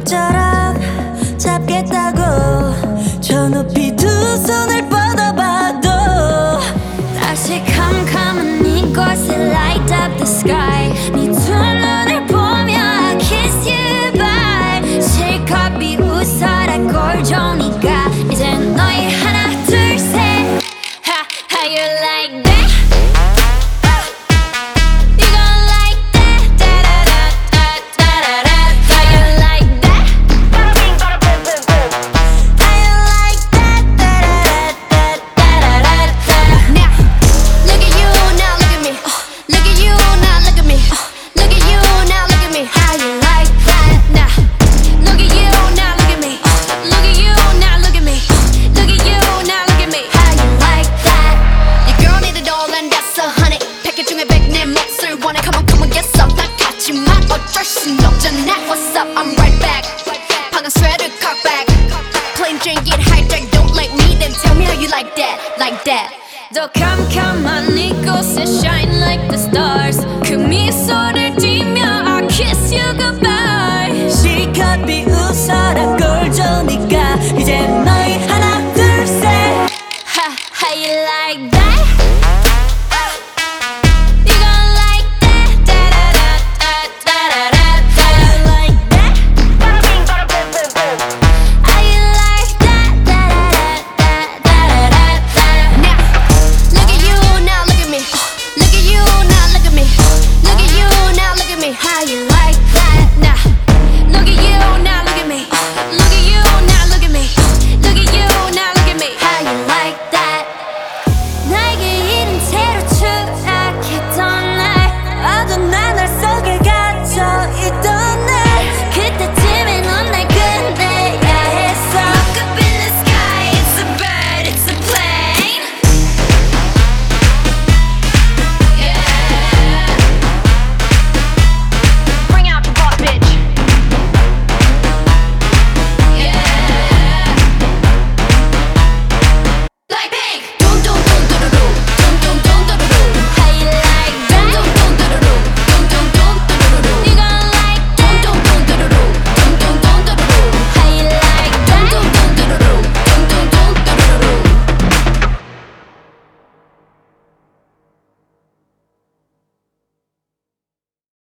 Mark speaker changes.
Speaker 1: 모처럼 잡겠다고 저 높이 두 손을 뻗어봐도 다시 캄캄한 이곳에 light up the sky 네 두 눈을 보며 I kiss you bye 실컷 비웃어라 꼴좋으니까 이젠 너희 하나 둘 셋 How you like that? 어쩔 순 없잖아 What's up? I'm right back 방금 sweater cock back Plain drink it hijack Don't like me then tell me how you like that Like that 더 캄캄한 이곳에 shine like the stars 그 미소를 띠며 I kiss you goodbye